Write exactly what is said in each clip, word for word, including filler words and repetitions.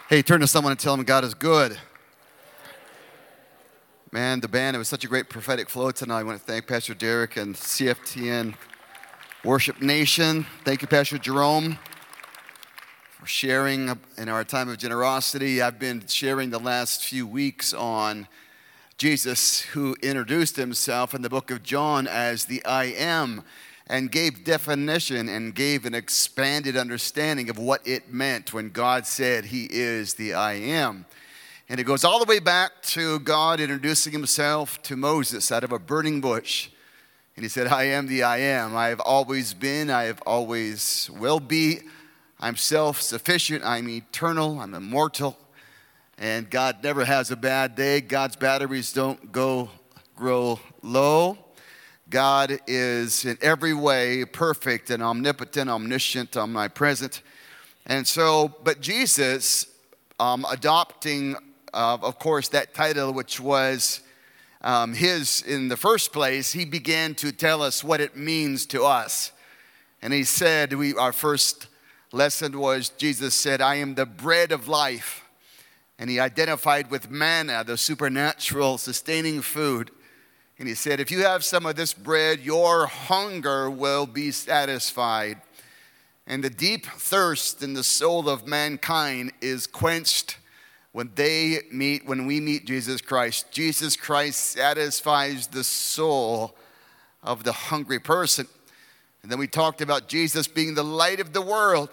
Hey, turn to someone and tell them God is good. Man, the band, it was such a great prophetic flow tonight. I want to thank Pastor Derek and C F T N Worship Nation. Thank you, Pastor Jerome, for sharing in our time of generosity. I've been sharing the last few weeks on Jesus, who introduced himself in the book of John as the I Am, and gave definition and gave an expanded understanding of what it meant when God said he is the I Am. And it goes all the way back to God introducing himself to Moses out of a burning bush. And he said, I am the I Am. I have always been, I have always will be. I'm self-sufficient, I'm eternal, I'm immortal. And God never has a bad day. God's batteries don't go grow low. God is in every way perfect and omnipotent, omniscient, omnipresent. And so, but Jesus, um, adopting, uh, of course, that title, which was um, his in the first place, he began to tell us what it means to us. And he said, we, our first lesson was, Jesus said, I am the bread of life. And he identified with manna, the supernatural, sustaining food. And he said, if you have some of this bread, your hunger will be satisfied. And the deep thirst in the soul of mankind is quenched when they meet, when we meet Jesus Christ. Jesus Christ satisfies the soul of the hungry person. And then we talked about Jesus being the light of the world,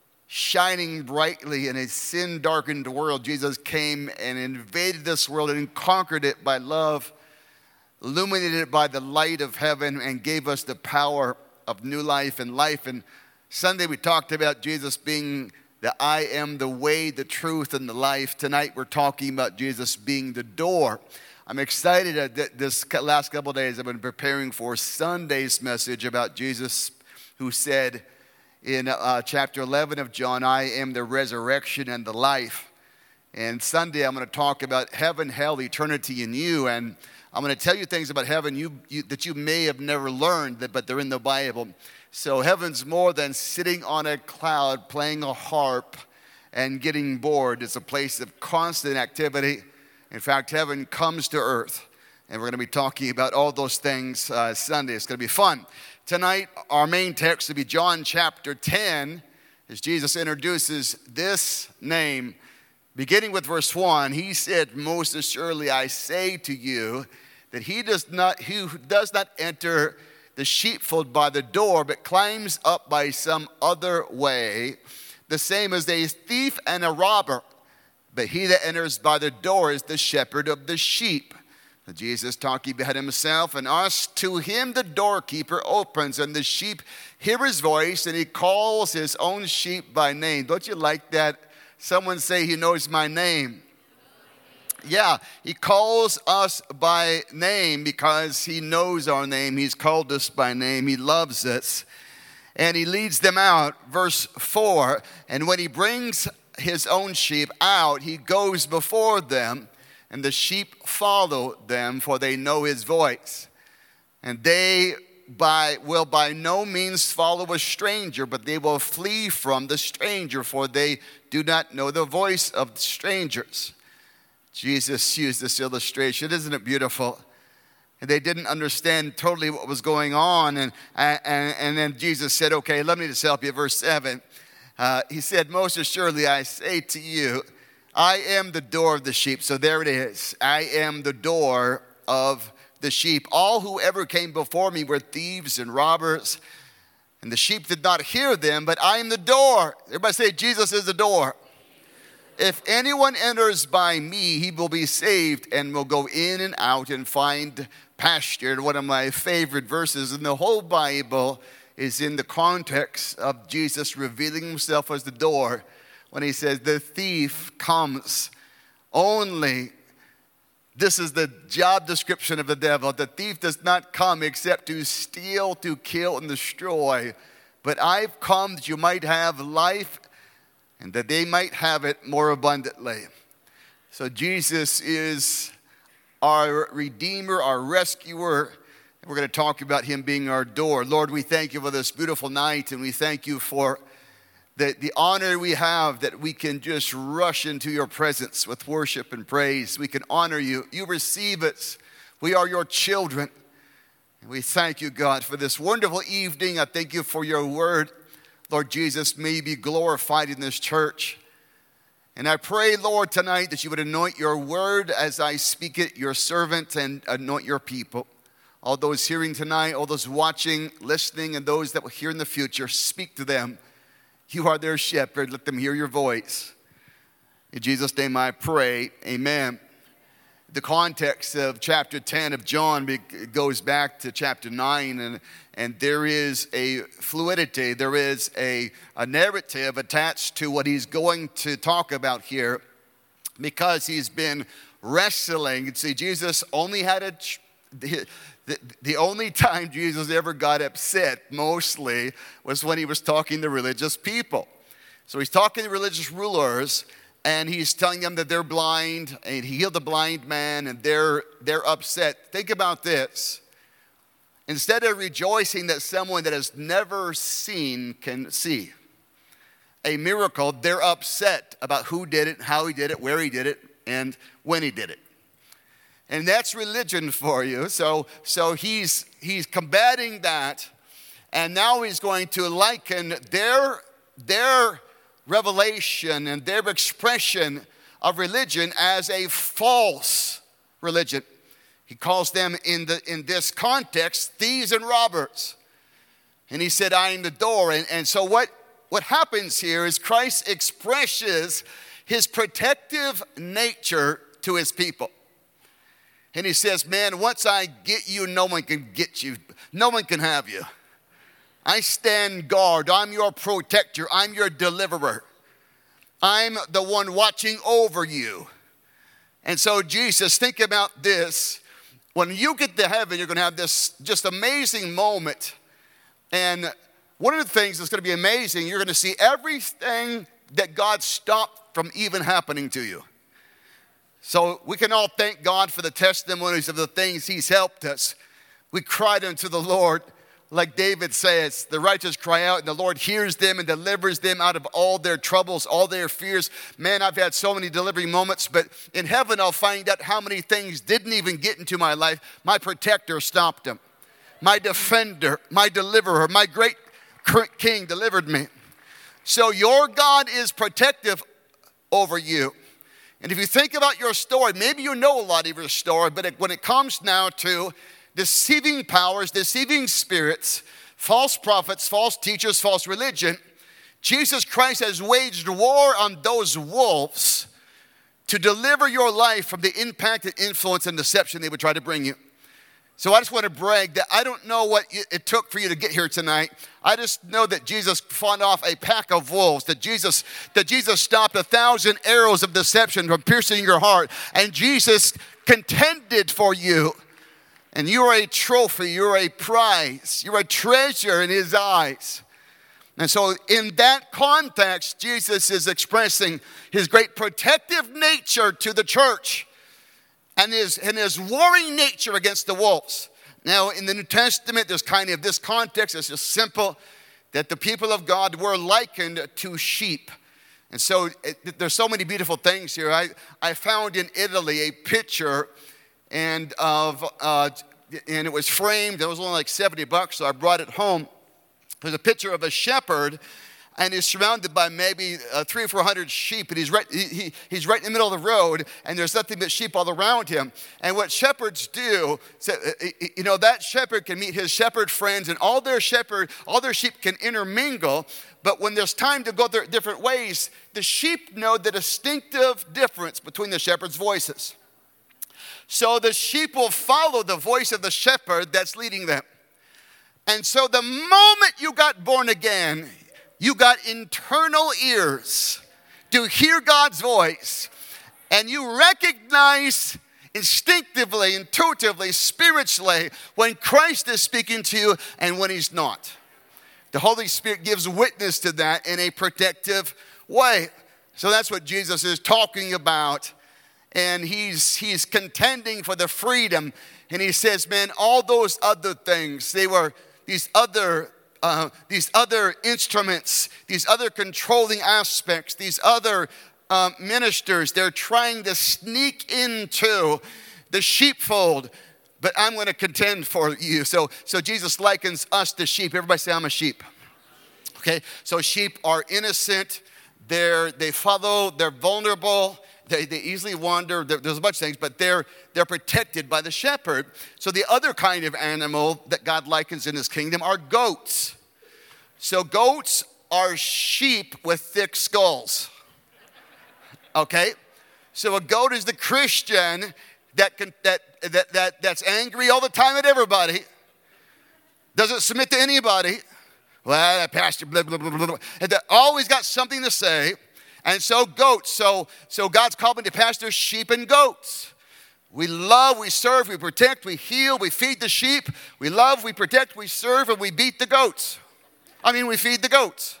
shining brightly in a sin-darkened world. Jesus came and invaded this world and conquered it by love, illuminated it by the light of heaven, and gave us the power of new life and life. And Sunday we talked about Jesus being the I am, the way, the truth, and the life. Tonight we're talking about Jesus being the door. I'm excited that this last couple of days I've been preparing for Sunday's message about Jesus, who said in uh, chapter eleven of John, I am the resurrection and the life. And Sunday I'm going to talk about heaven, hell, eternity in you. And I'm going to tell you things about heaven you, you, that you may have never learned, but they're in the Bible. So heaven's more than sitting on a cloud, playing a harp, and getting bored. It's a place of constant activity. In fact, heaven comes to earth. And we're going to be talking about all those things uh, Sunday. It's going to be fun. Tonight, our main text will be John chapter ten, as Jesus introduces this name. Beginning with verse one, he said, most assuredly I say to you, that he does not, who does not enter the sheepfold by the door, but climbs up by some other way, the same as a thief and a robber. But he that enters by the door is the shepherd of the sheep. Jesus talking about himself and us. To him the doorkeeper opens, and the sheep hear his voice, and he calls his own sheep by name. Don't you like that? Someone say, he knows my name. Yeah, he calls us by name because he knows our name. He's called us by name. He loves us. And he leads them out. Verse four, and when he brings his own sheep out, he goes before them, and the sheep follow them, for they know his voice. And they by will by no means follow a stranger, but they will flee from the stranger, for they do not know the voice of strangers. Jesus used this illustration. Isn't it beautiful? And they didn't understand totally what was going on. And, and, and then Jesus said, okay, let me just help you. Verse seven, uh, he said, most assuredly I say to you, I am the door of the sheep. So there it is. I am the door of the sheep. All who ever came before me were thieves and robbers, and the sheep did not hear them, but I am the door. Everybody say, Jesus is the door. If anyone enters by me, he will be saved and will go in and out and find pasture. One of my favorite verses in the whole Bible is in the context of Jesus revealing himself as the door, when he says, the thief comes only. This is the job description of the devil. The thief does not come except to steal, to kill, and destroy. But I've come that you might have life, and that they might have it more abundantly. So Jesus is our Redeemer, our Rescuer. We're going to talk about him being our door. Lord, we thank you for this beautiful night, and we thank you for the, the honor we have that we can just rush into your presence with worship and praise. We can honor you. You receive us. We are your children. And we thank you, God, for this wonderful evening. I thank you for your word. Lord Jesus, may you be glorified in this church. And I pray, Lord, tonight that you would anoint your word as I speak it, your servant, and anoint your people. All those hearing tonight, all those watching, listening, and those that will hear in the future, speak to them. You are their shepherd. Let them hear your voice. In Jesus' name I pray, amen. The context of chapter ten of John goes back to chapter nine, and, and there is a fluidity, there is a, a narrative attached to what he's going to talk about here, because he's been wrestling. See, Jesus only had a... The, the, the only time Jesus ever got upset, mostly, was when he was talking to religious people. So he's talking to religious rulers, and he's telling them that they're blind, and he healed the blind man, and they're, they're upset. Think about this. Instead of rejoicing that someone that has never seen can see a miracle, they're upset about who did it, how he did it, where he did it, and when he did it. And that's religion for you. So, so he's, he's combating that. And now he's going to liken their, their revelation and their expression of religion as a false religion. He calls them in, the, in this context thieves and robbers. And he said, I am the door. And, and so what, what happens here is Christ expresses his protective nature to his people. And he says, man, once I get you, no one can get you. No one can have you. I stand guard. I'm your protector. I'm your deliverer. I'm the one watching over you. And so Jesus, think about this. When you get to heaven, you're going to have this just amazing moment. And one of the things that's going to be amazing, you're going to see everything that God stopped from even happening to you. So we can all thank God for the testimonies of the things he's helped us. We cried unto the Lord, like David says, the righteous cry out, and the Lord hears them and delivers them out of all their troubles, all their fears. Man, I've had so many delivering moments, but in heaven I'll find out how many things didn't even get into my life. My protector stopped them. My defender, my deliverer, my great king delivered me. So your God is protective over you. And if you think about your story, maybe you know a lot of your story, but when it comes now to deceiving powers, deceiving spirits, false prophets, false teachers, false religion, Jesus Christ has waged war on those wolves to deliver your life from the impact and influence and deception they would try to bring you. So I just want to brag that I don't know what it took for you to get here tonight. I just know that Jesus fought off a pack of wolves, that Jesus, that Jesus stopped a thousand arrows of deception from piercing your heart. And Jesus contended for you. And you are a trophy, you're a prize, you're a treasure in his eyes. And so in that context, Jesus is expressing his great protective nature to the church. And his, and his warring nature against the wolves. Now, in the New Testament, there's kind of this context. It's just simple, that the people of God were likened to sheep. And so it, there's so many beautiful things here. I, I found in Italy a picture, and of uh, and it was framed. It was only like seventy bucks, so I brought it home. There's a picture of a shepherd, and he's surrounded by maybe uh, three or four hundred sheep, and he's right, he, he, he's right in the middle of the road, and there's nothing but sheep all around him. And what shepherds do, so, uh, you know, that shepherd can meet his shepherd friends, and all their shepherd, all their sheep can intermingle. But when there's time to go their different ways, the sheep know the distinctive difference between the shepherd's voices. So the sheep will follow the voice of the shepherd that's leading them. And so the moment you got born again, you got internal ears to hear God's voice, and you recognize instinctively, intuitively, spiritually when Christ is speaking to you and when he's not. The Holy Spirit gives witness to that in a protective way. So that's what Jesus is talking about, and he's he's contending for the freedom, and he says, man, all those other things, they were these other uh, these other instruments, these other controlling aspects, these other uh, ministers, they're trying to sneak into the sheepfold. But I'm going to contend for you. So, so Jesus likens us to sheep. Everybody say, I'm a sheep. Okay, so sheep are innocent. They're, they follow. They're vulnerable. They, they easily wander. There's a bunch of things, but they're, they're protected by the shepherd. So the other kind of animal that God likens in his kingdom are goats. So goats are sheep with thick skulls. Okay? So a goat is the Christian that can, that, that, that, that's angry all the time at everybody, doesn't submit to anybody. Well, that pastor, blah, blah, blah, blah, blah. And they always got something to say. And so goats, so, so God's called me to pastor sheep and goats. We love, we serve, we protect, we heal, we feed the sheep. We love, we protect, we serve, and we beat the goats. I mean, we feed the goats.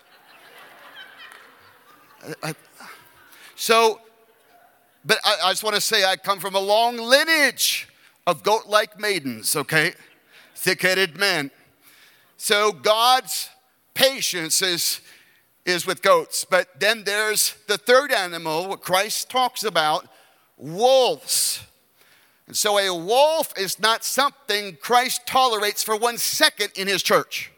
I, I, so, but I, I just want to say I come from a long lineage of goat-like maidens, okay? Thick-headed men. So God's patience is is with goats. But then there's the third animal, what Christ talks about, wolves. And so a wolf is not something Christ tolerates for one second in his church.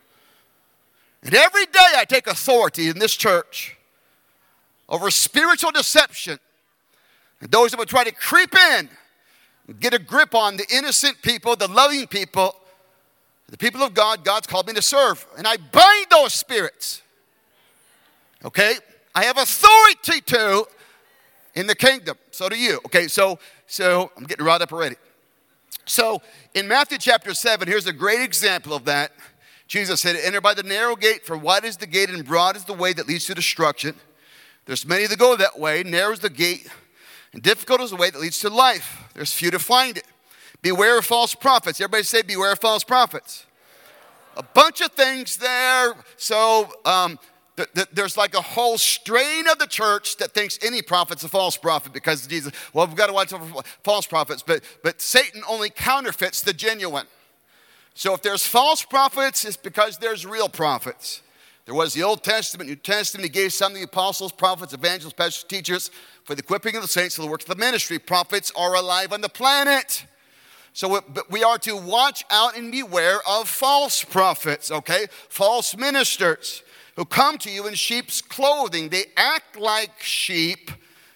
And every day I take authority in this church over spiritual deception. And those that would try to creep in and get a grip on the innocent people, the loving people, the people of God, God's called me to serve. And I bind those spirits. Okay? I have authority to in the kingdom. So do you. Okay, so so I'm getting riled up already. So in Matthew chapter seven, here's a great example of that. Jesus said, enter by the narrow gate, for wide is the gate and broad is the way that leads to destruction. There's many that go that way. Narrow is the gate and difficult is the way that leads to life. There's few to find it. Beware of false prophets. Everybody say, beware of false prophets. A bunch of things there. So um, th- th- there's like a whole strain of the church that thinks any prophet's a false prophet because Jesus, well, we've got to watch out for false prophets. But, but Satan only counterfeits the genuine. So if there's false prophets, it's because there's real prophets. There was the Old Testament, New Testament. He gave some of the apostles, prophets, evangelists, pastors, teachers for the equipping of the saints for the work of the ministry. Prophets are alive on the planet. So we are to watch out and beware of false prophets, okay? False ministers who come to you in sheep's clothing. They act like sheep,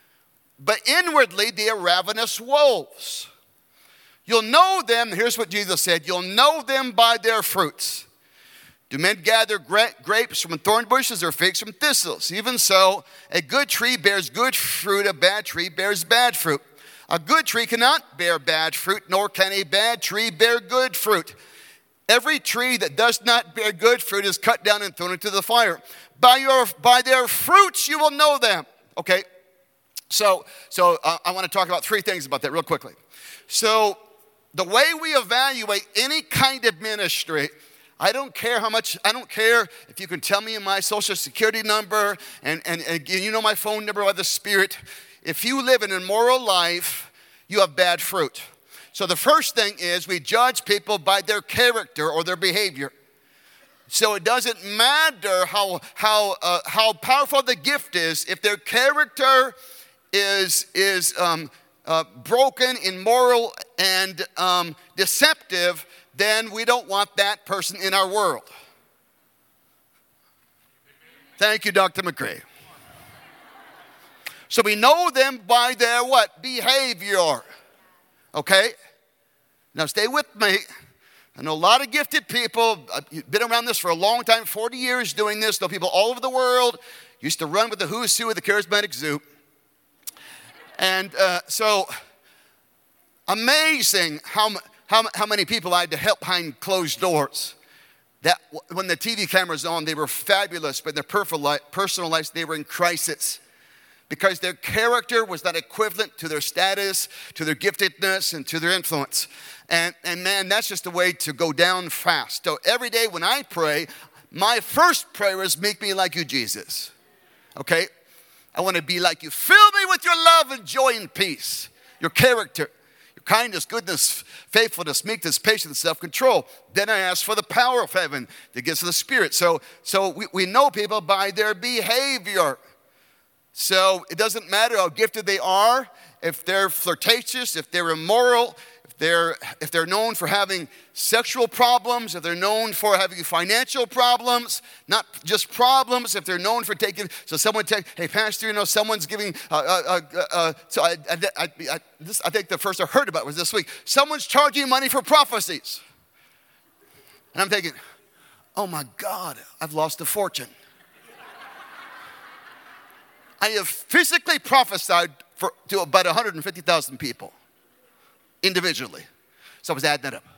but inwardly they are ravenous wolves. You'll know them, here's what Jesus said, you'll know them by their fruits. Do men gather gra- grapes from thorn bushes or figs from thistles? Even so, a good tree bears good fruit, a bad tree bears bad fruit. A good tree cannot bear bad fruit, nor can a bad tree bear good fruit. Every tree that does not bear good fruit is cut down and thrown into the fire. By your by their fruits you will know them. Okay, so so uh, I want to talk about three things about that real quickly. So the way we evaluate any kind of ministry, I don't care how much, I don't care if you can tell me my social security number and, and, and you know my phone number by the Spirit. If you live an immoral life, you have bad fruit. So the first thing is we judge people by their character or their behavior. So it doesn't matter how how uh, how powerful the gift is. If their character is is um, uh, broken, immoral, and um, deceptive, then we don't want that person in our world. Thank you, Doctor McCray. So we know them by their what? Behavior. Okay? Now stay with me. I know a lot of gifted people. I've been around this for a long time, forty years doing this. Know people all over the world. Used to run with the who's who of the charismatic zoo. And uh, so, amazing how, how, how many people I had to help behind closed doors. That when the T V camera's on, they were fabulous, but in their personal lives, they were in crisis. Because their character was not equivalent to their status, to their giftedness, and to their influence. And, and man, that's just a way to go down fast. So every day when I pray, my first prayer is, make me like you, Jesus. Okay? I want to be like you. Fill me with your love and joy and peace. Your character. Your kindness, goodness, faithfulness, meekness, patience, self-control. Then I ask for the power of heaven that gives to the Spirit. So, so we, we know people by their behavior. So it doesn't matter how gifted they are, if they're flirtatious, if they're immoral, if they're, if they're known for having sexual problems, if they're known for having financial problems, not just problems, if they're known for taking, so someone take, hey, pastor, you know, someone's giving, uh, uh, uh, uh, so I, I, I, I, this, I think the first I heard about was this week, someone's charging money for prophecies. And I'm thinking, oh my God, I've lost a fortune. I have physically prophesied for, to about one hundred fifty thousand people individually. So I was adding that up.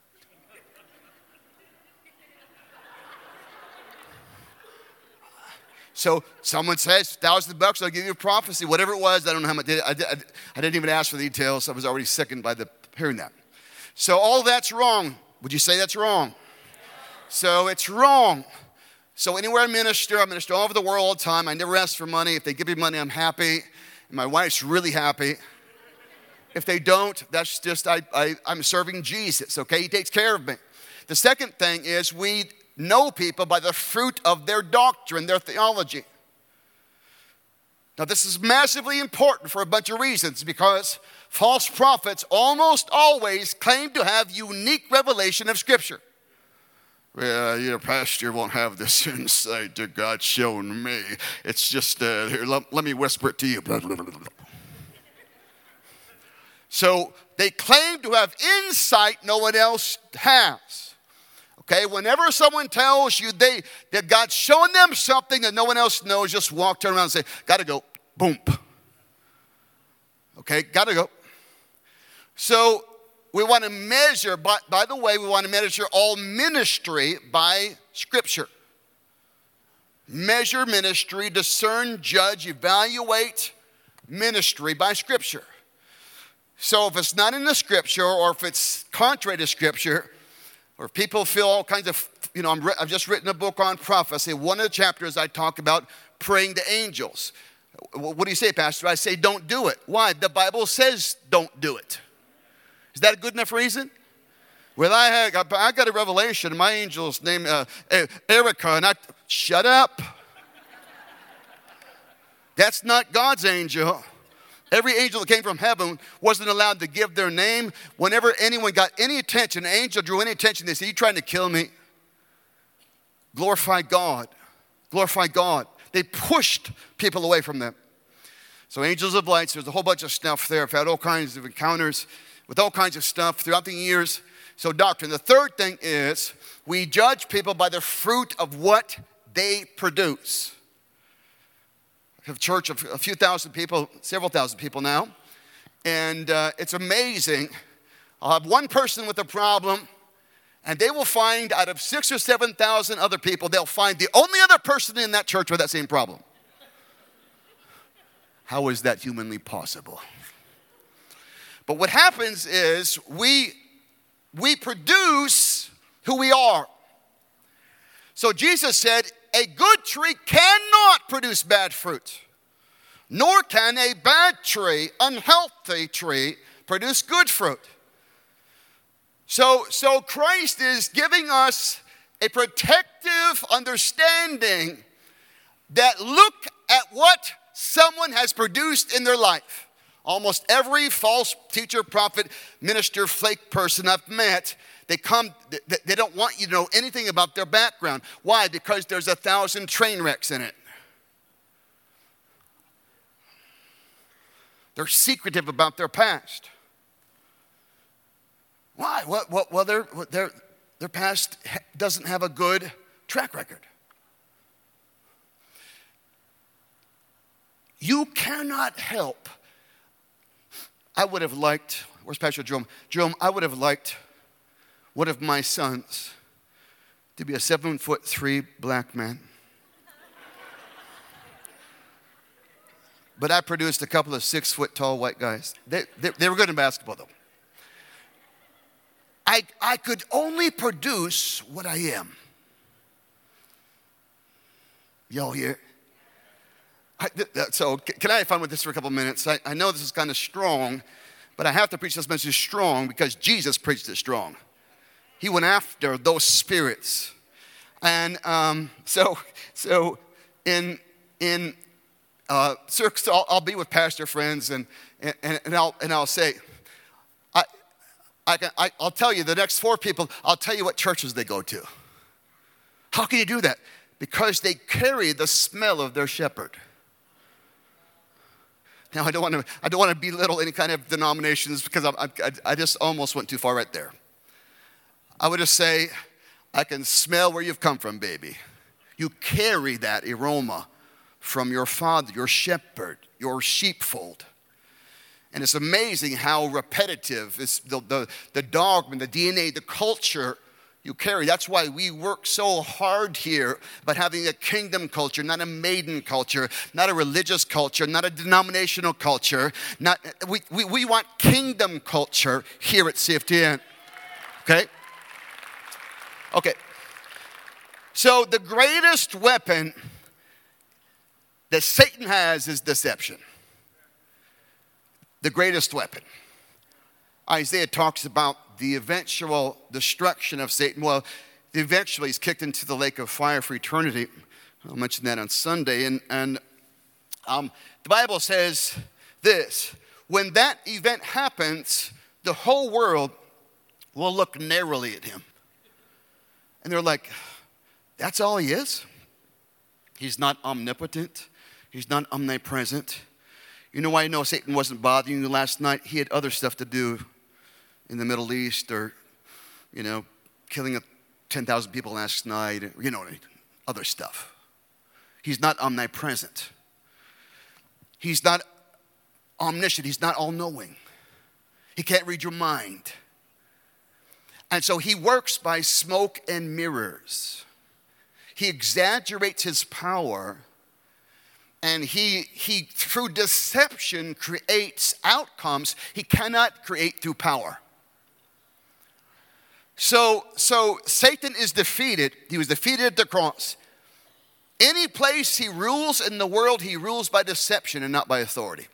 So someone says, thousand bucks, I'll give you a prophecy, whatever it was. I don't know how much. I, I, I didn't even ask for the details. I was already sickened by the hearing that. So all that's wrong. Would you say that's wrong? So it's wrong. So anywhere I minister, I minister all over the world all the time. I never ask for money. If they give me money, I'm happy. And my wife's really happy. If they don't, that's just, I, I, I'm serving Jesus, okay? He takes care of me. The second thing is we know people by the fruit of their doctrine, their theology. Now, this is massively important for a bunch of reasons because false prophets almost always claim to have unique revelation of Scripture. Well, your pastor won't have this insight that God's shown me. It's just, uh, here, let, let me whisper it to you. Blah, blah, blah, blah. So they claim to have insight no one else has. Okay, whenever someone tells you they that God's showing them something that no one else knows, just walk, turn around and say, gotta go, boom. Okay, gotta go. So we want to measure, by, by the way, we want to measure all ministry by Scripture. Measure ministry, discern, judge, evaluate ministry by Scripture. So if it's not in the Scripture, or if it's contrary to Scripture, or if people feel all kinds of, you know, I'm, I've just written a book on prophecy. One of the chapters I talk about praying to angels. What do you say, Pastor? I say don't do it. Why? The Bible says don't do it. Is that a good enough reason? Well, I, had, I got a revelation. My angel's name uh, Erica, and I, shut up. That's not God's angel. Every angel that came from heaven wasn't allowed to give their name. Whenever anyone got any attention, an angel drew any attention, they said, you trying to kill me? Glorify God. Glorify God. They pushed people away from them. So angels of lights, there's a whole bunch of stuff there. I've had all kinds of encounters with all kinds of stuff throughout the years. So doctrine. The third thing is we judge people by the fruit of what they produce. I have a church of a few thousand people, several thousand people now. And uh, it's amazing. I'll have one person with a problem, and they will find out of six or seven thousand other people, they'll find the only other person in that church with that same problem. How is that humanly possible? But what happens is we, we produce who we are. So Jesus said, a good tree cannot produce bad fruit, nor can a bad tree, unhealthy tree, produce good fruit. So, so Christ is giving us a protective understanding that look at what someone has produced in their life. Almost every false teacher, prophet, minister, flake person I've met, they come, they don't want you to know anything about their background. Why? Because there's a thousand train wrecks in it. They're secretive about their past. Why? Well, well, well their, their, their past doesn't have a good track record. You cannot help. I would have liked, where's Pastor Jerome? Jerome, I would have liked one of my sons to be a seven foot three black man. But I produced a couple of six foot tall white guys. They, they, they were good in basketball though. I, I could only produce what I am. Y'all here? I, so can I have fun with this for a couple minutes? I, I know this is kind of strong, But I have to preach this message strong because Jesus preached it strong. He went after those spirits. And um, so so in in uh, circus, I'll, I'll be with pastor friends, and and, and I'll and I'll say, I I can I, I'll tell you the next four people. I'll tell you what churches they go to. How can you do that? Because they carry the smell of their shepherd. Now I don't want to I don't want to belittle any kind of denominations because I I, I just almost went too far right there. I would just say, I can smell where you've come from, baby. You carry that aroma from your father, your shepherd, your sheepfold. And it's amazing how repetitive is the, the, the dogma, the D N A, the culture you carry. That's why we work so hard here about having a kingdom culture, not a maiden culture, not a religious culture, not a denominational culture. Not, we, we, we want kingdom culture here at C F T N. Okay? Okay, so the greatest weapon that Satan has is deception. The greatest weapon. Isaiah talks about the eventual destruction of Satan. Well, eventually he's kicked into the lake of fire for eternity. I'll mention that on Sunday. And, and um, the Bible says this: when that event happens, the whole world will look narrowly at him. And they're like, that's all he is? He's not omnipotent. He's not omnipresent. You know why I know Satan wasn't bothering you last night? He had other stuff to do in the Middle East, or, you know, killing ten thousand people last night. You know, other stuff. He's not omnipresent. He's not omniscient. He's not all-knowing. He can't read your mind. And so he works by smoke and mirrors. He exaggerates his power, and he, he through deception creates outcomes he cannot create through power. So, so Satan is defeated. He was defeated at the cross. Any place he rules in the world, he rules by deception and not by authority.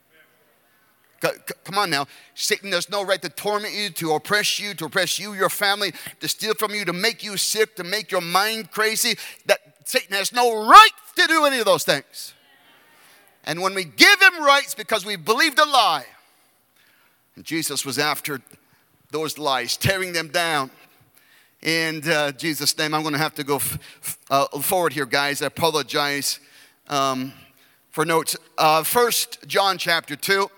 Come on now. Satan has no right to torment you, to oppress you, to oppress you, your family, to steal from you, to make you sick, to make your mind crazy. That Satan has no right to do any of those things. And when we give him rights because we believed a lie, and Jesus was after those lies, tearing them down. In uh, Jesus' name, I'm going to have to go f- uh, forward here, guys. I apologize um, for notes. Uh, First John chapter two.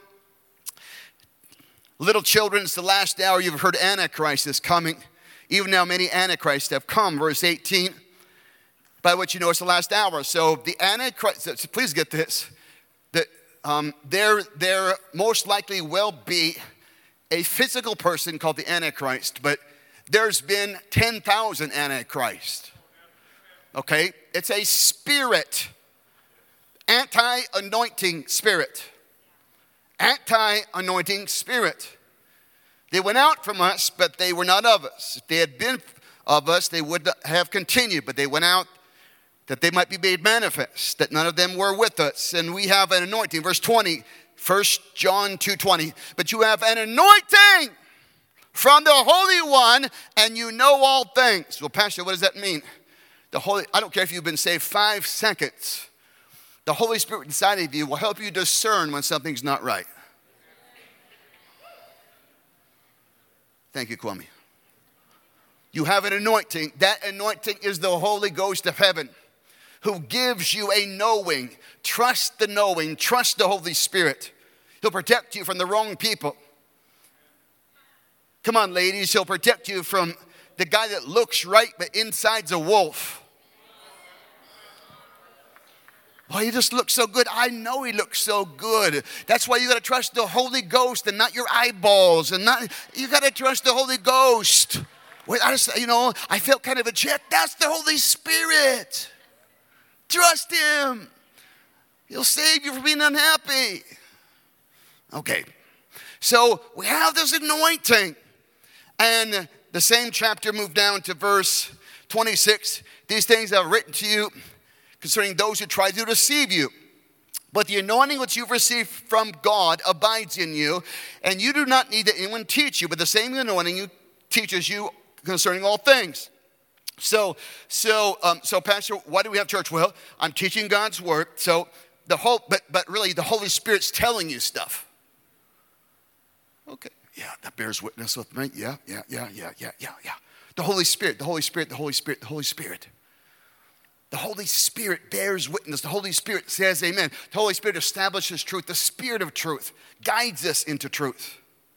Little children, it's the last hour. You've heard Antichrist is coming. Even now, many Antichrists have come. Verse eighteen, by which you know it's the last hour. So the Antichrist, so please get this, that um, there, there most likely will be a physical person called the Antichrist, but there's been ten thousand Antichrists. Okay? It's a spirit, anti-anointing spirit. Anti-anointing spirit. They went out from us, but they were not of us. If they had been of us, they would have continued, but they went out that they might be made manifest, that none of them were with us. And we have an anointing. Verse twenty, First John two twenty. But you have an anointing from the Holy One, and you know all things. Well, Pastor, what does that mean? The Holy, I don't care if you've been saved five seconds. The Holy Spirit inside of you will help you discern when something's not right. Thank you, Kwame. You have an anointing. That anointing is the Holy Ghost of heaven, who gives you a knowing. Trust the knowing. Trust the Holy Spirit. He'll protect you from the wrong people. Come on, ladies. He'll protect you from the guy that looks right but inside's a wolf. Oh, he just looks so good. I know he looks so good. That's why you got to trust the Holy Ghost and not your eyeballs. And not you got to trust the Holy Ghost. Wait, I just, you know, I felt kind of a check. That's the Holy Spirit. Trust him. He'll save you from being unhappy. Okay. So we have this anointing. And the same chapter moved down to verse twenty-six. These things I have written to you concerning those who try to deceive you. But the anointing which you've received from God abides in you, and you do not need that anyone teach you, but the same anointing teaches you concerning all things. So, so, um, so, Pastor, why do we have church? Well, I'm teaching God's word. So, the whole, but, but really, the Holy Spirit's telling you stuff. Okay, yeah, that bears witness with me. Yeah, yeah, yeah, yeah, yeah, yeah, yeah. The Holy Spirit, the Holy Spirit, the Holy Spirit, the Holy Spirit. The Holy Spirit bears witness. The Holy Spirit says amen. The Holy Spirit establishes truth. The Spirit of truth guides us into truth.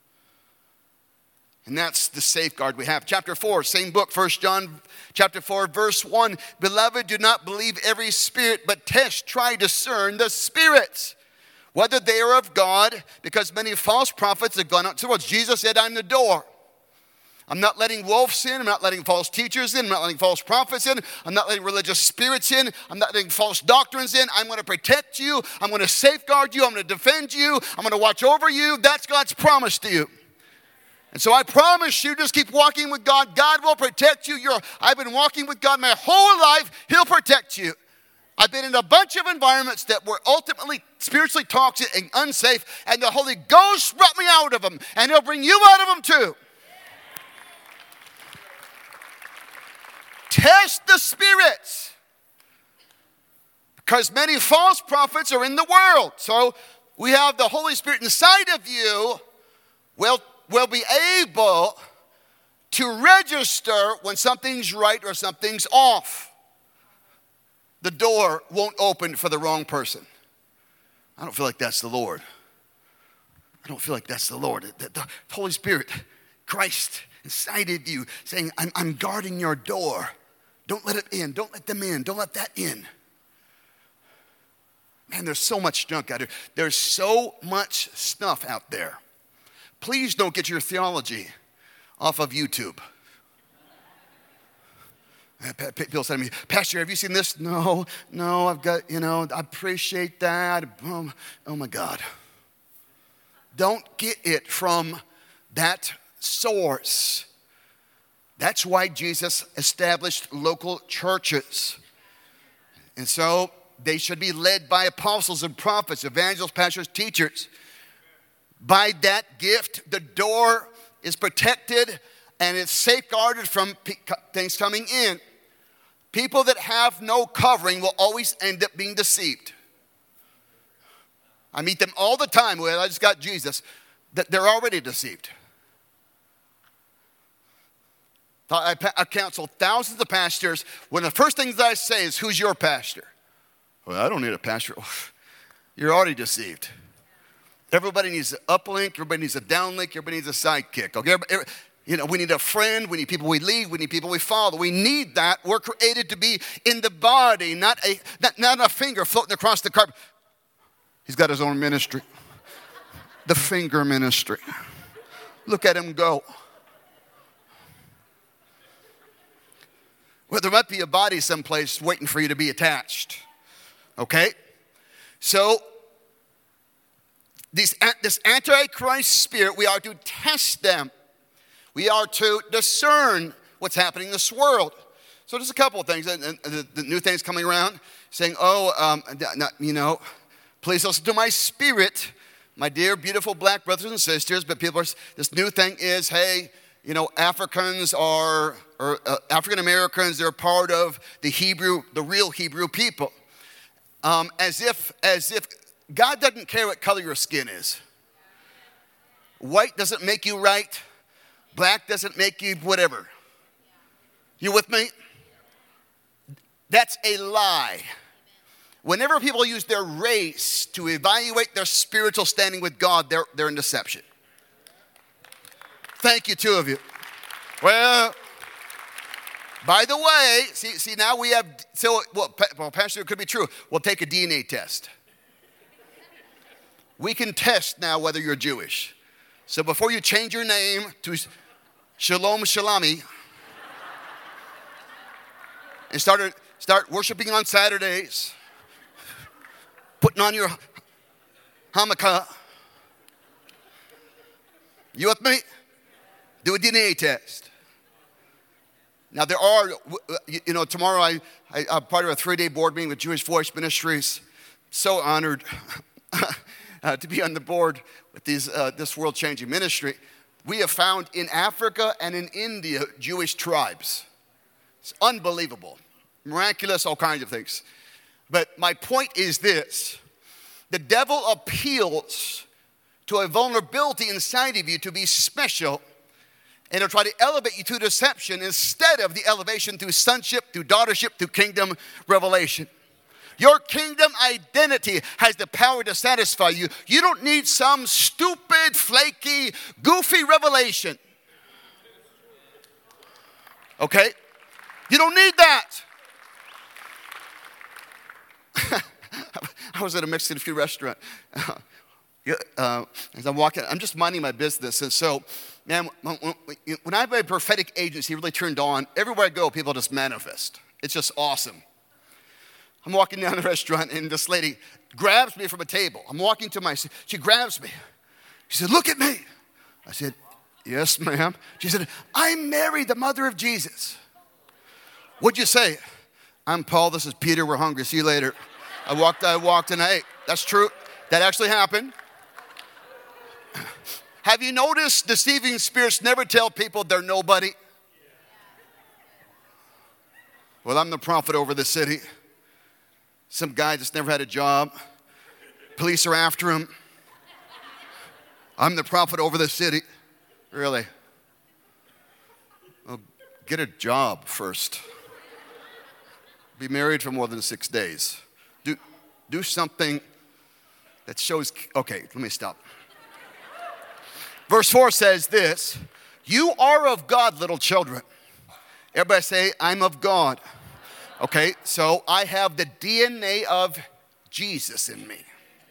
And that's the safeguard we have. Chapter four, same book, First John chapter four, verse one. Beloved, do not believe every spirit, but test, try, discern the spirits, whether they are of God, because many false prophets have gone out to the world. Jesus said, I'm the door. I'm not letting wolves in. I'm not letting false teachers in. I'm not letting false prophets in. I'm not letting religious spirits in. I'm not letting false doctrines in. I'm going to protect you. I'm going to safeguard you. I'm going to defend you. I'm going to watch over you. That's God's promise to you. And so I promise you, just keep walking with God. God will protect you. You're, I've been walking with God my whole life. He'll protect you. I've been in a bunch of environments that were ultimately spiritually toxic and unsafe, and the Holy Ghost brought me out of them, and He'll bring you out of them too. Test the spirits, because many false prophets are in the world. So we have the Holy Spirit inside of you will, will be able to register when something's right or something's off. The door won't open for the wrong person. I don't feel like that's the Lord. I don't feel like that's the Lord. The, the Holy Spirit, Christ inside of you saying, I'm, I'm guarding your door. Don't let it in. Don't let them in. Don't let that in. Man, there's so much junk out there. There's so much stuff out there. Please don't get your theology off of YouTube. People say to me, Pastor, have you seen this? No, no, I've got, you know, I appreciate that. Oh, oh my God. Don't get it from that source. That's why Jesus established local churches. And so they should be led by apostles and prophets, evangelists, pastors, teachers. By that gift, the door is protected and it's safeguarded from things coming in. People that have no covering will always end up being deceived. I meet them all the time. Well, I just got Jesus. They're already deceived. I, I counsel thousands of pastors when the first things I say is, who's your pastor? Well, I don't need a pastor. You're already deceived. Everybody needs an uplink. Everybody needs a downlink. Everybody needs a sidekick. Okay, you know, we need a friend. We need people we lead. We need people we follow. We need that. We're created to be in the body, not a not, not a finger floating across the carpet. He's got his own ministry. The finger ministry. Look at him go. Well, there might be a body someplace waiting for you to be attached. Okay? So, these, this Antichrist spirit, we are to test them. We are to discern what's happening in this world. So there's a couple of things. And the, the new things coming around saying, oh, um, not, you know, please listen to my spirit, my dear, beautiful black brothers and sisters. But people are, this new thing is, hey, you know, Africans are, or uh, African Americans, they're part of the Hebrew, the real Hebrew people. Um, as if, as if God doesn't care what color your skin is. White doesn't make you right. Black doesn't make you whatever. You with me? That's a lie. Whenever people use their race to evaluate their spiritual standing with God, they're, they're in deception. Thank you, two of you. Well, by the way, see, see now we have, so, well, well, Pastor, it could be true. We'll take a D N A test. We can test now whether you're Jewish. So before you change your name to Shalom Shalami and start, start worshiping on Saturdays, putting on your hamaka, you with me? Do a D N A test. Now there are, you know, tomorrow I, I, I'm part of a three-day board meeting with Jewish Voice Ministries. so honored uh, to be on the board with these, uh, this world-changing ministry. We have found in Africa and in India Jewish tribes. It's unbelievable, miraculous, all kinds of things. But my point is this. The devil appeals to a vulnerability inside of you to be special, and he'll try to elevate you to deception instead of the elevation through sonship, through daughtership, through kingdom revelation. Your kingdom identity has the power to satisfy you. You don't need some stupid, flaky, goofy revelation. Okay? You don't need that. I was at a Mexican food restaurant. Uh, as I'm walking, I'm just minding my business. And so, man, when I have a prophetic agency really turned on, everywhere I go, people just manifest. It's just awesome. I'm walking down the restaurant, and this lady grabs me from a table. I'm walking to my seat. She grabs me. She said, "Look at me." I said, "Yes, ma'am." She said, "I married the mother of Jesus." What'd you say? "I'm Paul. This is Peter. We're hungry. See you later." I walked, I walked, and I ate. That's true. That actually happened. Have you noticed deceiving spirits never tell people they're nobody? Well, I'm the prophet over the city. Some guy just never had a job. Police are after him. I'm the prophet over the city. Really? Well, get a job first. Be married for more than six days. Do, do something that shows, okay, let me stop. Verse four says this, "You are of God, little children." Everybody say, "I'm of God." Okay, so I have the D N A of Jesus in me.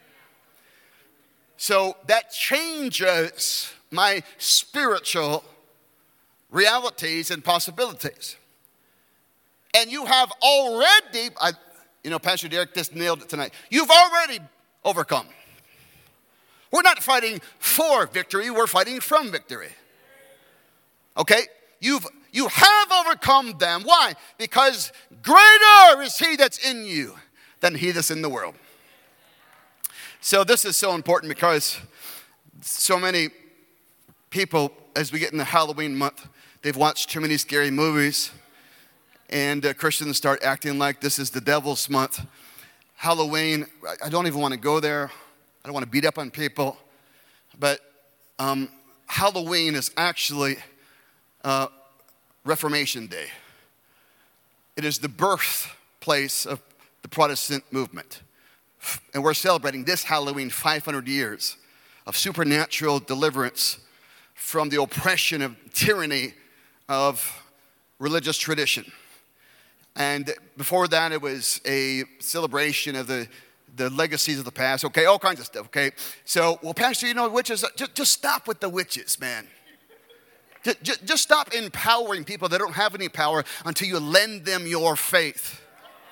So that changes my spiritual realities and possibilities. And you have already, I, you know, Pastor Derek just nailed it tonight. You've already overcome. We're not fighting for victory, we're fighting from victory. Okay? You've you have overcome them. Why? Because greater is he that's in you than he that's in the world. So this is so important because so many people, as we get in the Halloween month, they've watched too many scary movies, and uh, Christians start acting like this is the devil's month. Halloween, I don't even want to go there. I don't want to beat up on people. But um, Halloween is actually uh, Reformation Day. It is the birthplace of the Protestant movement. And we're celebrating this Halloween five hundred years of supernatural deliverance from the oppression of tyranny of religious tradition. And before that, it was a celebration of the, the legacies of the past. Okay, all kinds of stuff, okay? So, well, Pastor, you know, witches, just, just stop with the witches, man. Just, just, just stop empowering people that don't have any power until you lend them your faith.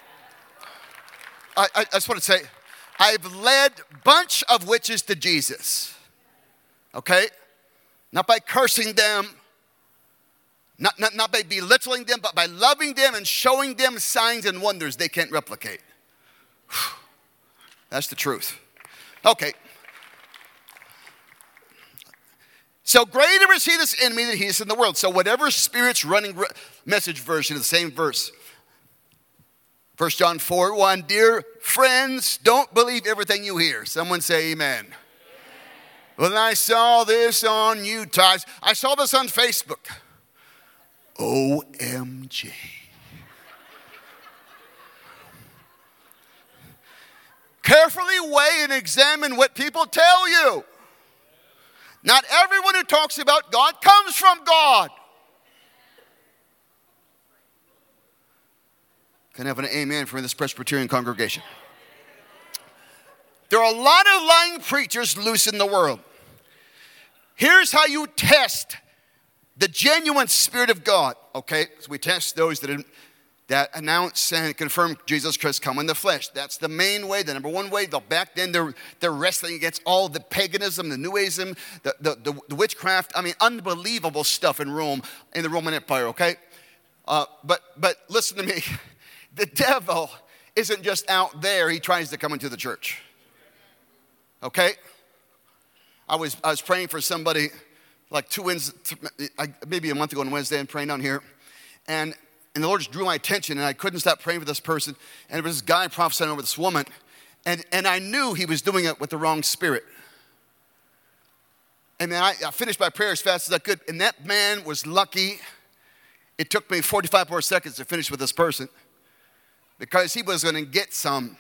I, I, I just want to say, I've led a bunch of witches to Jesus, okay? Not by cursing them, not, not, not by belittling them, but by loving them and showing them signs and wonders they can't replicate. That's the truth. Okay. So greater is he that's in me than he is in the world. So whatever Spirit's running re- message version of the same verse. First John four one, dear friends, don't believe everything you hear. Someone say amen. Amen. When I saw this on YouTube, I saw this on Facebook. O M G. Carefully weigh and examine what people tell you. Not everyone who talks about God comes from God. Can I have an amen from this Presbyterian congregation? There are a lot of lying preachers loose in the world. Here's how you test the genuine Spirit of God. Okay, so we test those that, that announce and confirm Jesus Christ come in the flesh. That's the main way, the number one way. Though back then they're, they're wrestling against all the paganism, the Newism, the, the, the, the witchcraft. I mean, unbelievable stuff in Rome, in the Roman Empire, okay? Uh, but, but listen to me. The devil isn't just out there. He tries to come into the church. Okay? I was I was praying for somebody like two Wednesdays, maybe a month ago on Wednesday, and praying down here. And, and the Lord just drew my attention, and I couldn't stop praying for this person. And there was this guy prophesying over this woman. And, and I knew he was doing it with the wrong spirit. And then I, I finished my prayer as fast as I could. And that man was lucky. It took me forty-five more seconds to finish with this person, because he was going to get some.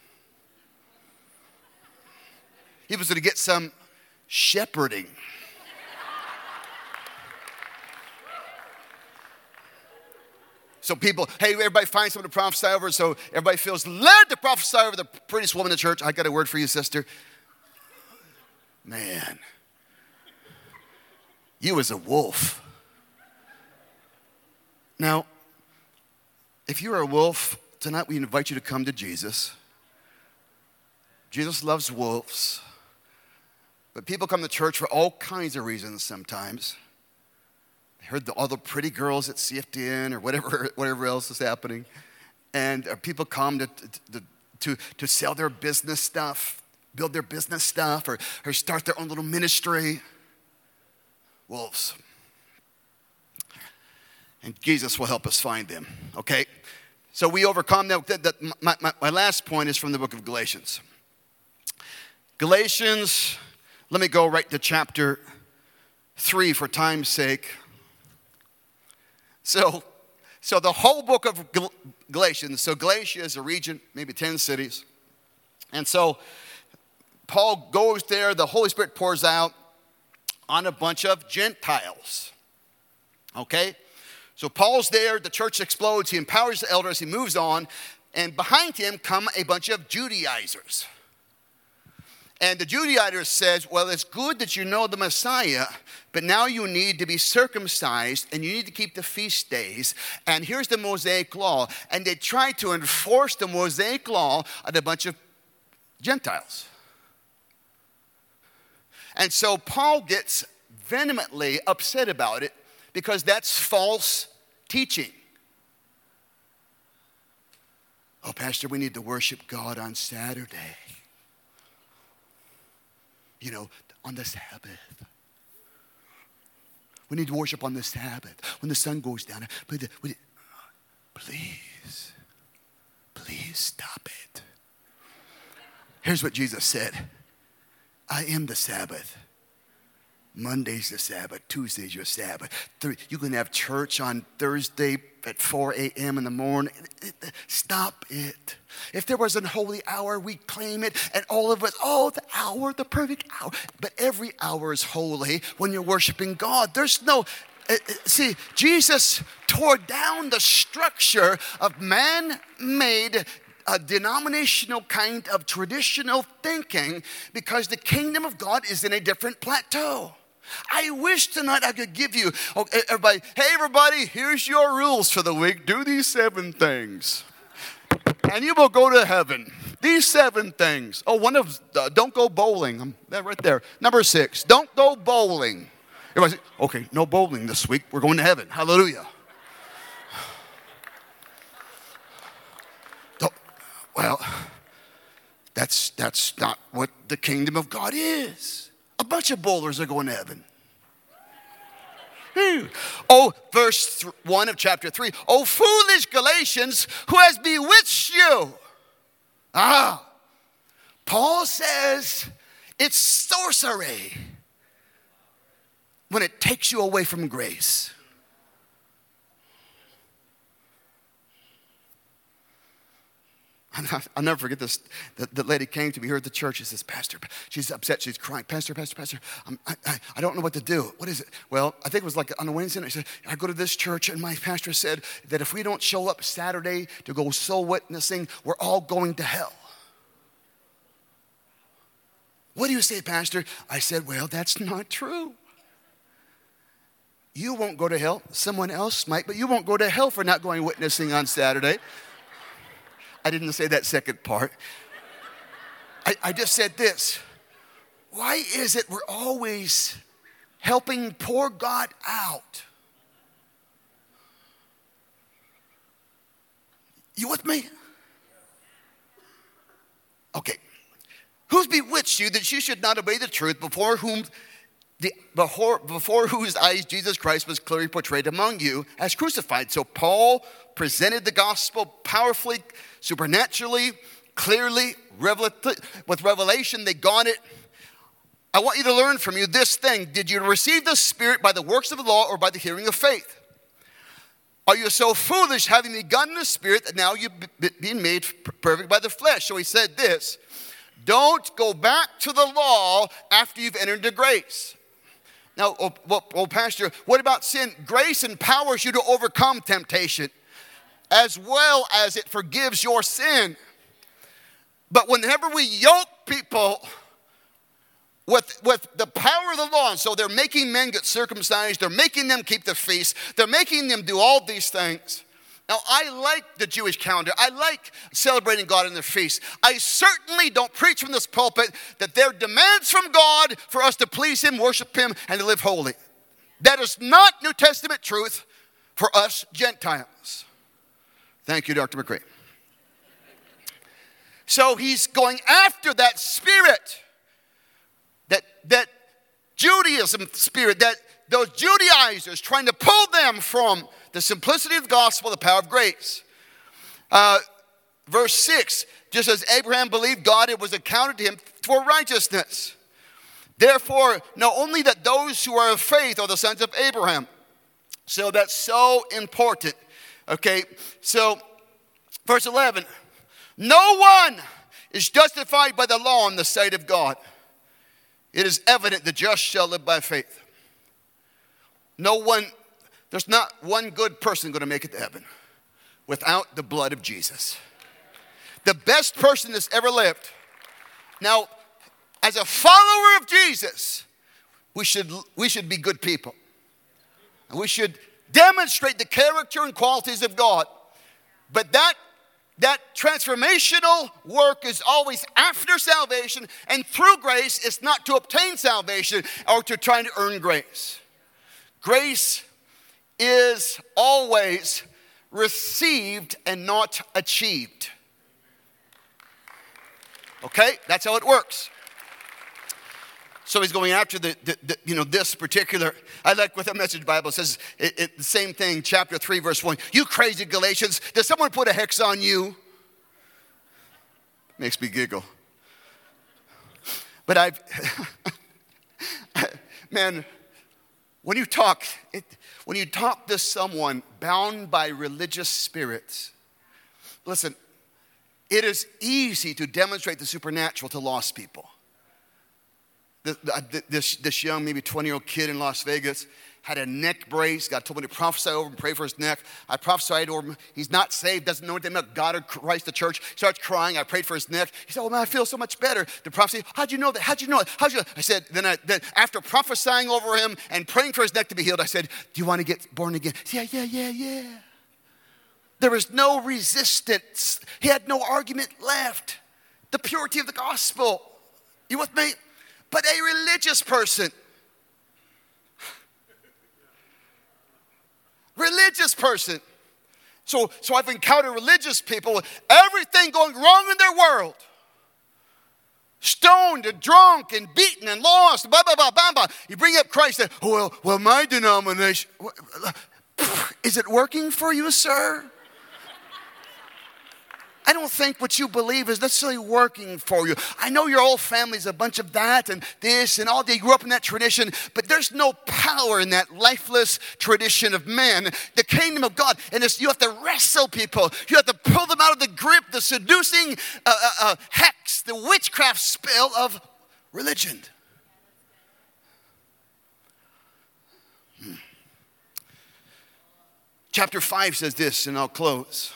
He was going to get some shepherding. So people, hey, everybody find someone to prophesy over, so everybody feels led to prophesy over the prettiest woman in the church. I got a word for you, sister. Man, you was a wolf. Now, if you're a wolf, tonight we invite you to come to Jesus. Jesus loves wolves. But people come to church for all kinds of reasons sometimes. They heard the, all the pretty girls at C F T N or whatever, whatever else is happening. And uh, people come to, to, to, to sell their business stuff, build their business stuff, or, or start their own little ministry. Wolves. And Jesus will help us find them, okay? So we overcome that. that, that my, my, my last point is from the book of Galatians. Galatians, let me go right to chapter three for time's sake. So, so the whole book of Gal- Galatians, so Galatia is a region, maybe ten cities. And so Paul goes there, the Holy Spirit pours out on a bunch of Gentiles, okay? So Paul's there, the church explodes, he empowers the elders, he moves on, and behind him come a bunch of Judaizers. And the Judaizers says, well, it's good that you know the Messiah, but now you need to be circumcised, and you need to keep the feast days, and here's the Mosaic law. And they try to enforce the Mosaic law on a bunch of Gentiles. And so Paul gets vehemently upset about it, because that's false teaching. Oh, Pastor, we need to worship God on Saturday. You know, on the Sabbath. We need to worship on the Sabbath, when the sun goes down. But please, please stop it. Here's what Jesus said. I am the Sabbath. Monday's the Sabbath. Tuesday's your Sabbath. You can have church on Thursday at four a.m. in the morning. Stop it. If there was an holy hour, we claim it. And all of us, oh, the hour, the perfect hour. But every hour is holy when you're worshiping God. There's no, uh, see, Jesus tore down the structure of man-made a denominational kind of traditional thinking, because the kingdom of God is in a different plateau. I wish tonight I could give you, okay, everybody, hey everybody, here's your rules for the week. Do these seven things, and you will go to heaven. These seven things. Oh, one of, uh, don't go bowling. Um, that right there. Number six, don't go bowling. Everybody say, okay, no bowling this week. We're going to heaven. Hallelujah. Don't, well, that's that's not what the kingdom of God is. A bunch of bowlers are going to heaven. Oh, verse th- one of chapter three. Oh, foolish Galatians, who has bewitched you? Ah, Paul says it's sorcery when it takes you away from grace. I'll never forget this. The, the lady came to me here at the church. She says, Pastor, she's upset. She's crying. Pastor, Pastor, Pastor, I'm, I, I, I don't know what to do. What is it? Well, I think it was like on a Wednesday night. I said, I go to this church, and my pastor said that if we don't show up Saturday to go soul witnessing, we're all going to hell. What do you say, Pastor? I said, well, that's not true. You won't go to hell. Someone else might, but you won't go to hell for not going witnessing on Saturday. I didn't say that second part. I, I just said this. Why is it we're always helping poor God out? You with me? Okay. Who's bewitched you that you should not obey the truth before whom the before, before whose eyes Jesus Christ was clearly portrayed among you as crucified? So Paul presented the gospel powerfully, supernaturally, clearly, with revelation. They got it. I want you to learn from you this thing. Did you receive the Spirit by the works of the law or by the hearing of faith? Are you so foolish, having begun in the Spirit, that now you've been made perfect by the flesh? So he said this: don't go back to the law after you've entered into grace. Now, oh, oh, oh, Pastor, what about sin? Grace empowers you to overcome temptation, as well as it forgives your sin. But whenever we yoke people with, with the power of the law, and so they're making men get circumcised, they're making them keep the feast, they're making them do all these things. Now, I like the Jewish calendar. I like celebrating God in the feast. I certainly don't preach from this pulpit that there are demands from God for us to please Him, worship Him, and to live holy. That is not New Testament truth for us Gentiles. Thank you, Doctor McCray. So he's going after that spirit, that, that Judaism spirit, that those Judaizers, trying to pull them from the simplicity of the gospel, the power of grace. Uh, verse six, just as Abraham believed God, it was accounted to him for righteousness. Therefore, know only that those who are of faith are the sons of Abraham. So that's so important. Okay, so verse eleven, no one is justified by the law in the sight of God. It is evident the just shall live by faith. No one, there's not one good person going to make it to heaven without the blood of Jesus. The best person that's ever lived. Now, as a follower of Jesus, we should, we should be good people. And we should demonstrate the character and qualities of God. But that, that transformational work is always after salvation, and through grace. It's not to obtain salvation or to try to earn grace. Grace is always received and not achieved. Okay? That's how it works. So he's going after the, the, the you know, this particular, I like what the Message Bible says, it, it, the same thing, chapter three, verse one. You crazy Galatians, did someone put a hex on you? Makes me giggle. But I've, man, when you talk, it, when you talk to someone bound by religious spirits, listen, it is easy to demonstrate the supernatural to lost people. This, this young, maybe twenty-year-old kid in Las Vegas had a neck brace. God told me to prophesy over him, pray for his neck. I prophesied over him. He's not saved, doesn't know anything about God or Christ, the church. He starts crying. I prayed for his neck. He said, oh, man, I feel so much better. The prophecy, how'd you know that? How'd you know it? How'd you know? I said, then, I, then after prophesying over him and praying for his neck to be healed, I said, do you want to get born again? Yeah, yeah, yeah, yeah. There was no resistance. He had no argument left. The purity of the gospel. You with me? But a religious person, religious person. So, so I've encountered religious people with everything going wrong in their world. Stoned and drunk and beaten and lost, blah, blah, blah, blah, blah. You bring up Christ and, oh, well, well, my denomination, is it working for you, sir? I don't think what you believe is necessarily working for you. I know your whole family's a bunch of that and this and all. They grew up in that tradition, but there's no power in that lifeless tradition of man. The kingdom of God, and it's, you have to wrestle people. You have to pull them out of the grip, the seducing uh, uh, uh, hex, the witchcraft spell of religion. Hmm. Chapter five says this, and I'll close.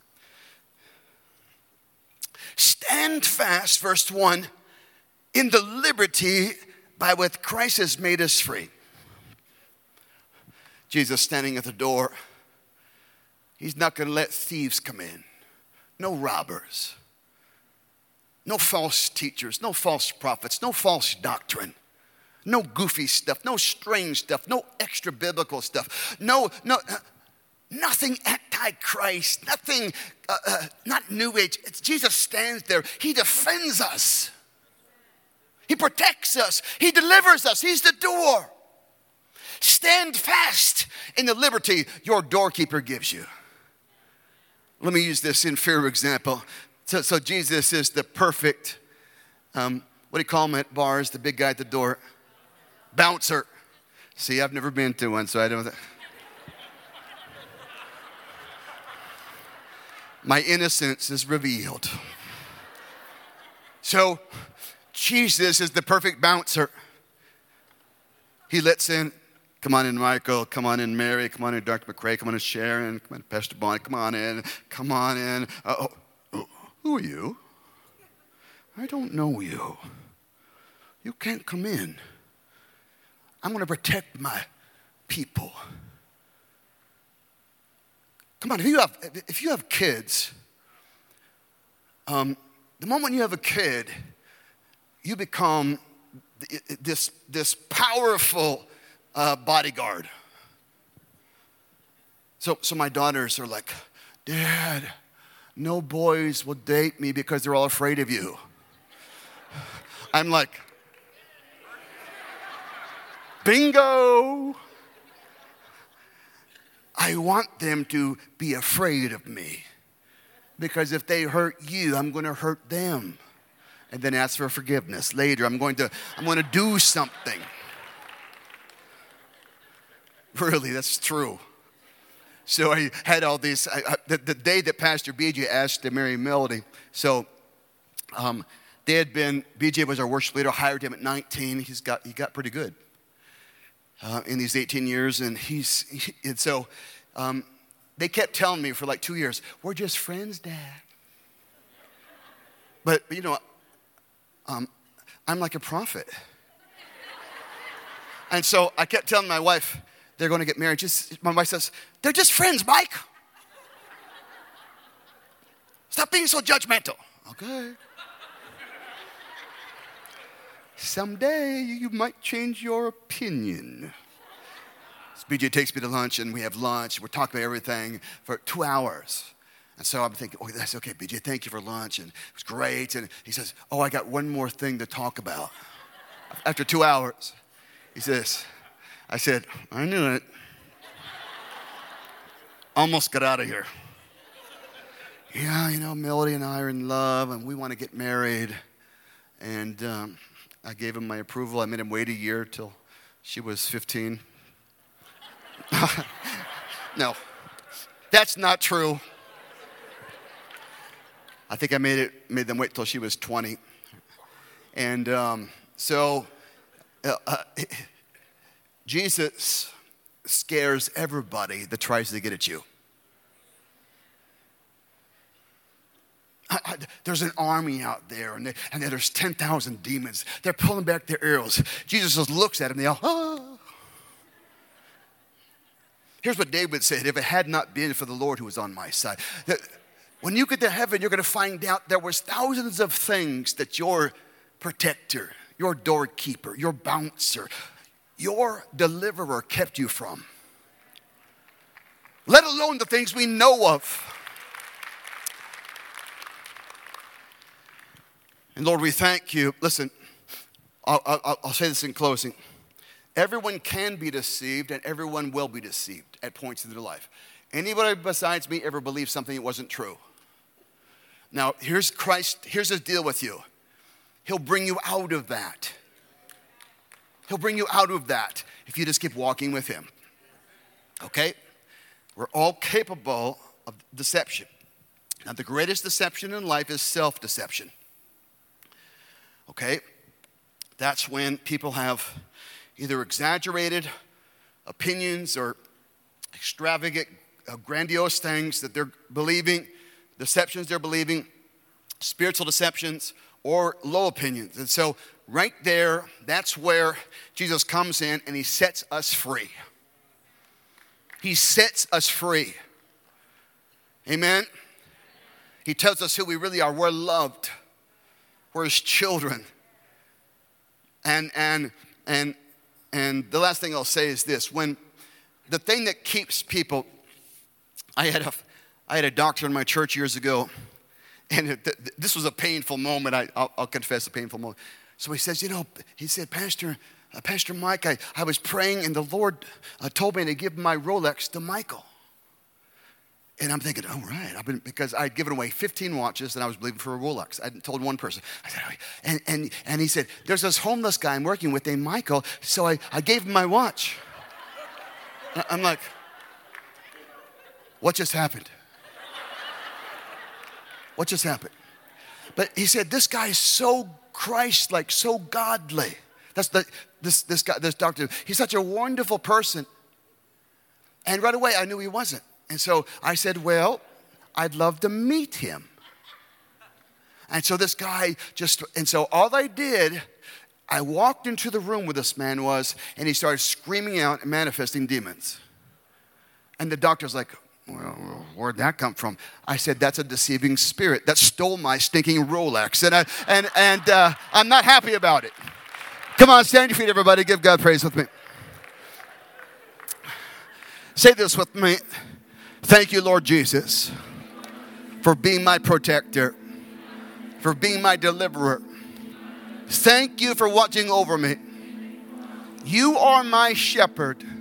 Stand fast, verse one, in the liberty by which Christ has made us free. Jesus standing at the door. He's not going to let thieves come in. No robbers. No false teachers. No false prophets. No false doctrine. No goofy stuff. No strange stuff. No extra biblical stuff. No, no, nothing at anti-Christ, nothing, uh, uh, not New Age. It's Jesus stands there. He defends us. He protects us. He delivers us. He's the door. Stand fast in the liberty your doorkeeper gives you. Let me use this inferior example. So, so Jesus is the perfect, um, what do you call him at bars, the big guy at the door? Bouncer. See, I've never been to one, so I don't. My innocence is revealed. So, Jesus is the perfect bouncer. He lets in, come on in, Michael. Come on in, Mary. Come on in, Doctor McCrae. Come on in, Sharon. Come on in, Pastor Bonnie. Come on in. Come on in. Uh, oh, oh, who are you? I don't know you. You can't come in. I'm going to protect my people. Come on, if you have, if you have kids, um, the moment you have a kid, you become this, this powerful uh, bodyguard. So, so my daughters are like, Dad, no boys will date me because they're all afraid of you. I'm like, bingo. I want them to be afraid of me because if they hurt you, I'm going to hurt them. And then ask for forgiveness later. I'm going to, I'm going to do something. Really, that's true. So I had all these, I, I, the, the day that Pastor B J asked to marry Melody, so um, they had been, B J was our worship leader, hired him at nineteen. He's got, he got pretty good uh, in these eighteen years. And he's, he, and so um, they kept telling me for like two years, we're just friends, Dad. But, you know, um, I'm like a prophet. And so I kept telling my wife, they're going to get married. Just, my wife says, they're just friends, Mike. Stop being so judgmental. Okay. Someday you might change your opinion. So B J takes me to lunch, and we have lunch. We're talking about everything for two hours. And so I'm thinking, oh, that's okay, B J, thank you for lunch. And it was great. And he says, oh, I got one more thing to talk about. After two hours, he says, I said, I knew it. Almost got out of here. Yeah, you know, Melody and I are in love, and we want to get married. And um, I gave him my approval. I made him wait a year till she was fifteen. No, that's not true. I think I made it made them wait till she was twenty. And um, so uh, uh, Jesus scares everybody that tries to get at you. I, I, there's an army out there, and, they, and there's ten thousand demons. They're pulling back their arrows. Jesus just looks at them, and they all, ah. Here's what David said, if it had not been for the Lord who was on my side. That, when you get to heaven, you're going to find out there was thousands of things that your protector, your doorkeeper, your bouncer, your deliverer kept you from. Let alone the things we know of. And Lord, we thank you. Listen, I'll, I'll, I'll say this in closing. Everyone can be deceived, and everyone will be deceived at points in their life. Anybody besides me ever believed something that wasn't true? Now, here's Christ, here's his deal with you. He'll bring you out of that. He'll bring you out of that if you just keep walking with him. Okay? We're all capable of deception. Now, the greatest deception in life is self-deception. Okay? That's when people have either exaggerated opinions or extravagant, uh, grandiose things that they're believing, deceptions they're believing, spiritual deceptions, or low opinions. And so right there, that's where Jesus comes in and he sets us free. He sets us free. Amen? He tells us who we really are. We're loved. We're his children. And, and, and, and the last thing I'll say is this. When the thing that keeps people I had a, I had a doctor in my church years ago, and it, th- this was a painful moment. I, I'll, I'll confess a painful moment. So he says, you know, he said, Pastor, uh, Pastor Mike, I, I was praying, and the Lord uh, told me to give my Rolex to Michael. And I'm thinking, oh, right, I've been, because I'd given away fifteen watches, and I was believing for a Rolex. I told one person. I said, oh. and, and, and he said, there's this homeless guy I'm working with named Michael, so I, I gave him my watch. I'm like, what just happened? What just happened? But he said, this guy is so Christ-like, so godly. That's the, this, this guy, this doctor. He's such a wonderful person. And right away, I knew he wasn't. And so I said, well, I'd love to meet him. And so this guy just, and so all I did, I walked into the room where this man was, and he started screaming out and manifesting demons. And the doctor's like, well, where'd that come from? I said, that's a deceiving spirit that stole my stinking Rolex. And, I, and, and uh, I'm not happy about it. Come on, stand your feet, everybody. Give God praise with me. Say this with me. Thank you, Lord Jesus, for being my protector, for being my deliverer. Thank you for watching over me. You are my shepherd,